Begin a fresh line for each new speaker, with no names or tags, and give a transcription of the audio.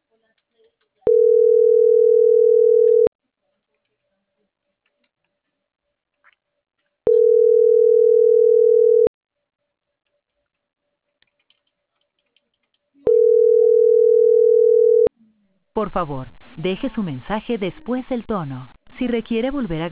Por favor, deje su mensaje después del tono. Si requiere volver a